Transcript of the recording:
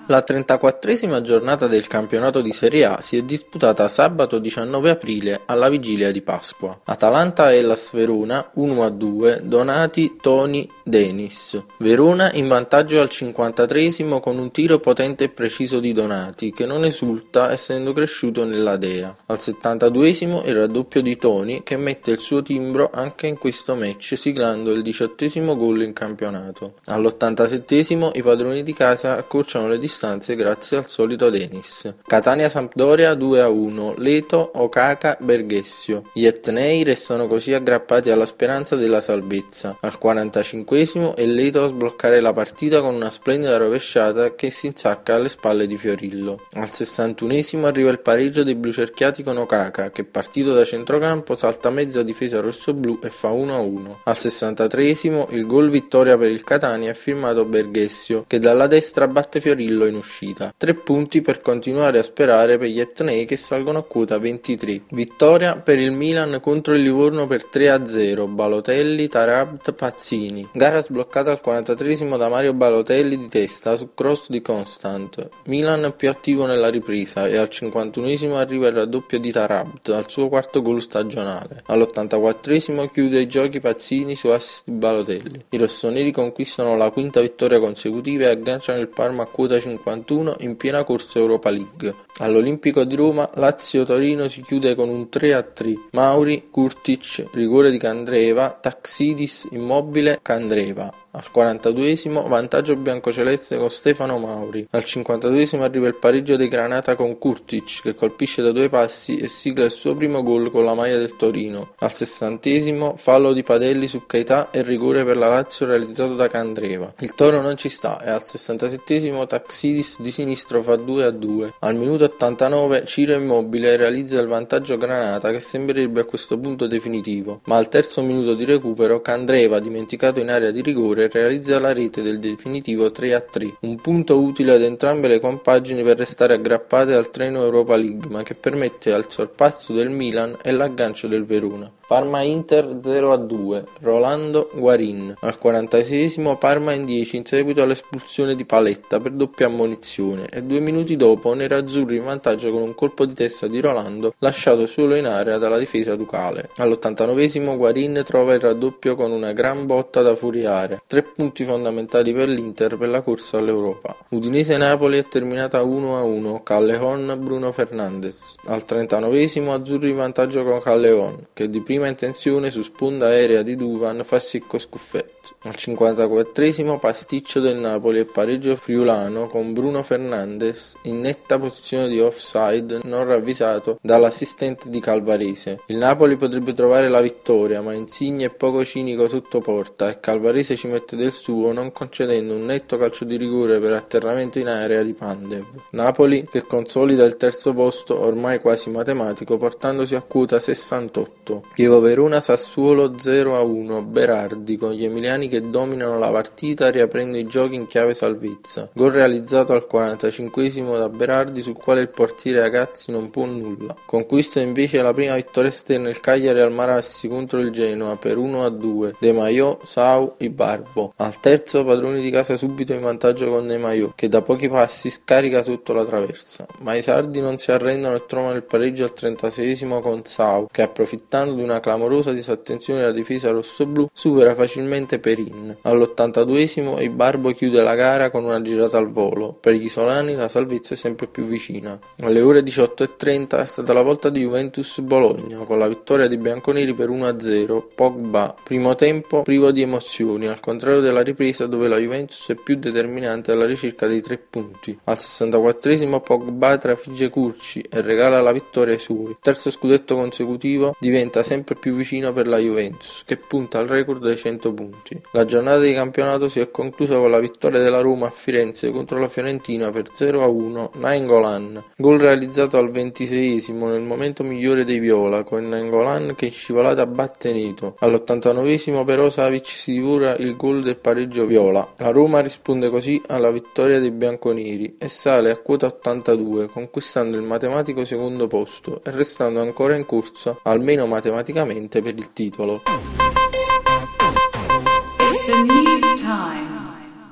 La 34esima giornata del campionato di Serie A si è disputata sabato 19 aprile alla vigilia di Pasqua. Atalanta Hellas Verona 1-2, Donati, Toni, Denis. Verona in vantaggio al 53esimo con un tiro potente e preciso di Donati, che non esulta essendo cresciuto nella Dea. Al 72esimo il raddoppio di Toni, che mette il suo timbro anche in questo match, siglando il 18esimo gol in campionato. All'87esimo i padroni di casa accorciano le distanze grazie al solito Denis. Catania-Sampdoria 2-1, Leto, Okaka, Berghessio. Gli etnei restano così aggrappati alla speranza della salvezza. Al 45esimo è Leto a sbloccare la partita con una splendida rovesciata che si insacca alle spalle di Fiorillo. Al 61esimo arriva il pareggio dei blucerchiati con Okaka, che partito da centrocampo salta mezza difesa rossoblù e fa 1-1. Al 63esimo il gol vittoria per il Catania è firmato Berghessio, che dalla destra batte Fiorillo in uscita. 3 punti per continuare a sperare per gli etnei, che salgono a quota 23. Vittoria per il Milan contro il Livorno per 3-0, Balotelli, Tarabt, Pazzini. Gara sbloccata al 43esimo da Mario Balotelli di testa su cross di Constant. Milan più attivo nella ripresa e al 51esimo arriva il raddoppio di Tarabt, al suo quarto gol stagionale. All'84esimo chiude i giochi Pazzini su assist di Balotelli. I rossoneri conquistano la quinta vittoria consecutiva e agganciano il Parma a quota 51 in piena corsa Europa League. All'Olimpico di Roma Lazio-Torino si chiude con un 3-3. Mauri, Kurtic, rigore di Candreva, Taxidis, Immobile, Candreva. Al 42esimo vantaggio biancoceleste con Stefano Mauri. Al 52esimo arriva il pareggio dei Granata con Kurtic, che colpisce da 2 passi e sigla il suo primo gol con la maglia del Torino. Al 60esimo fallo di Padelli su Keita e rigore per la Lazio realizzato da Candreva. Il Toro non ci sta e al 67esimo Taxidis di sinistro fa 2-2. Al minuto 89 Ciro Immobile realizza il vantaggio Granata, che sembrerebbe a questo punto definitivo, ma al terzo minuto di recupero Candreva, dimenticato in area di rigore, realizza la rete del definitivo 3-3, un punto utile ad entrambe le compagini per restare aggrappate al treno Europa League, ma che permette al sorpasso del Milan e l'aggancio del Verona. Parma-Inter 0-2, Rolando Guarin. Al 46esimo Parma in 10 in seguito all'espulsione di Paletta per doppia ammonizione e 2 minuti dopo nerazzurri in vantaggio con un colpo di testa di Rolando lasciato solo in area dalla difesa ducale. All'89esimo Guarin trova il raddoppio con una gran botta da furiare. 3 punti fondamentali per l'Inter per la corsa all'Europa. Udinese-Napoli è terminata 1-1, Callejon, Bruno Fernandes. Al 39esimo azzurri in vantaggio con Callejon, che di prima intenzione su sponda aerea di Duvan fa secco scuffetto. Al 54esimo pasticcio del Napoli e pareggio friulano con Bruno Fernandes in netta posizione di offside non ravvisato dall'assistente di Calvarese. Il Napoli potrebbe trovare la vittoria, ma Insigne è poco cinico sotto porta e Calvarese ci mette del suo, non concedendo un netto calcio di rigore per atterramento in area di Pandev. Napoli che consolida il terzo posto ormai quasi matematico, portandosi a quota 68. Chievo-Verona Sassuolo 0-1, Berardi con gli emiliani che dominano la partita riaprendo i giochi in chiave salvezza. Gol realizzato al 45esimo da Berardi, sul quale il portiere Agazzi non può nulla. Conquista invece la prima vittoria esterna il Cagliari al Marassi contro il Genoa per 1-2, De Maio, Sau, Ibarbo. Al terzo padroni di casa subito in vantaggio con De Maio, che da pochi passi scarica sotto la traversa. Ma i sardi non si arrendono e trovano il pareggio al 36esimo con Sau, che approfittando di una clamorosa disattenzione della difesa rossoblù supera facilmente Perin. All'82esimo Ibarbo chiude la gara con una girata al volo. Per gli isolani la salvezza è sempre più vicina. Alle ore 18:30 è stata la volta di Juventus-Bologna, con la vittoria dei bianconeri per 1-0. Pogba, primo tempo privo di emozioni, al contrario della ripresa dove la Juventus è più determinante alla ricerca dei 3 punti. Al 64esimo Pogba trafigge Curci e regala la vittoria ai suoi. Terzo scudetto consecutivo diventa sempre più vicino per la Juventus, che punta al record dei 100 punti. La giornata di campionato si è conclusa con la vittoria della Roma a Firenze contro la Fiorentina per 0-1, Nainggolan. Gol realizzato al 26esimo nel momento migliore dei viola, con Nainggolan che in scivolata batte Neto. All'89esimo però Savic si divora il gol del pareggio viola. La Roma risponde così alla vittoria dei bianconeri e sale a quota 82, conquistando il matematico secondo posto e restando ancora in corsa, almeno matematicamente, per il titolo. It's the news time.